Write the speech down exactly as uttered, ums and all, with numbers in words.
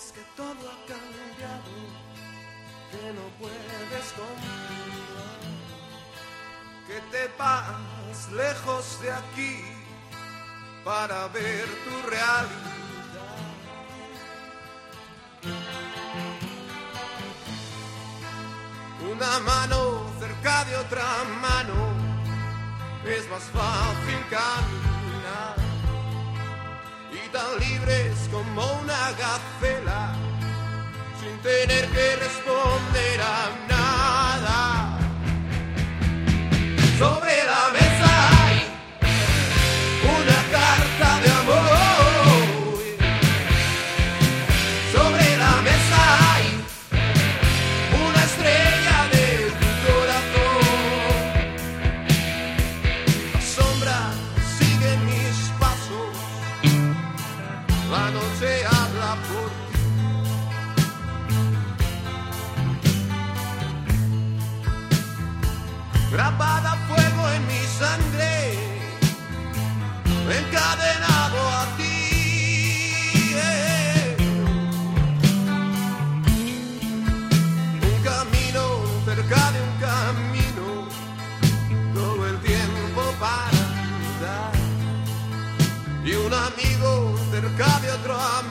que todo ha cambiado, que no puedes continuar, que te vas lejos de aquí para ver tu realidad. Una mano cerca de otra mano, es más fácil caminar, y tan libres como una gacela, sin tener que responder a nada. Sobre la mesa hay una carta de amor, sobre la mesa hay una estrella de tu corazón. La sombra sigue mis pasos, la noche habla por ti. Grabada a fuego en mi sangre, encadenado a ti. eh. Un camino cerca de un camino, todo el tiempo para andar. Y un amigo cerca de otro amigo,